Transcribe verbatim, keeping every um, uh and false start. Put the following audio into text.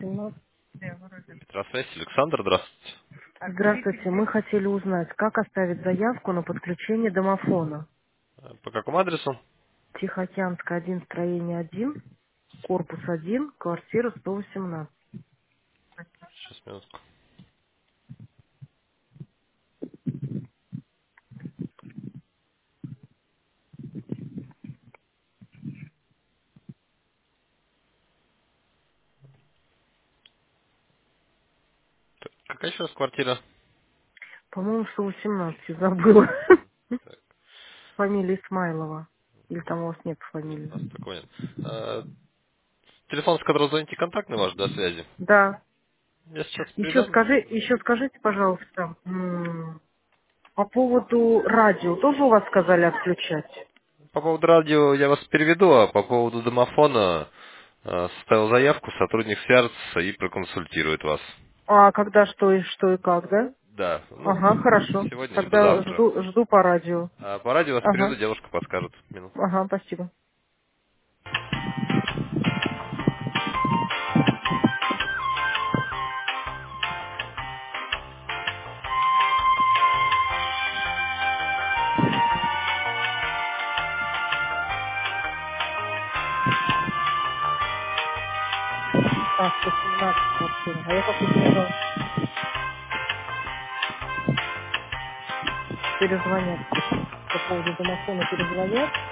семнадцать. Здравствуйте, Александр, здравствуйте. Здравствуйте, мы хотели узнать, как оставить заявку на подключение домофона. Э, По какому адресу? Тихоокеанская один, строение один, корпус один, квартира сто восемнадцать. Сейчас, минутку. Так, какая еще раз квартира? По-моему, сто восемнадцать, забыла. Так, Фамилия Исмайлова. Или там у вас нет фамилии? у нас такого нет. Э, Телефон, с которого звоните, контактный ваш для связи. Да. Я сейчас Еще передам. скажи, еще скажите, пожалуйста, м, по поводу радио тоже у вас сказали отключать? По поводу радио я вас переведу, а по поводу домофона э, составил заявку, сотрудник свяжется и проконсультирует вас. А когда что и что и как, да? Да, ну, Ага, хорошо. сегодня либо Тогда завтра. жду, жду по радио. А по радио вас переведу, Ага, девушка подскажет. Минутку. ага, спасибо. А, сто семнадцать квартира. А я как не поняла, перезвонят. По поводу домофона перезвонят.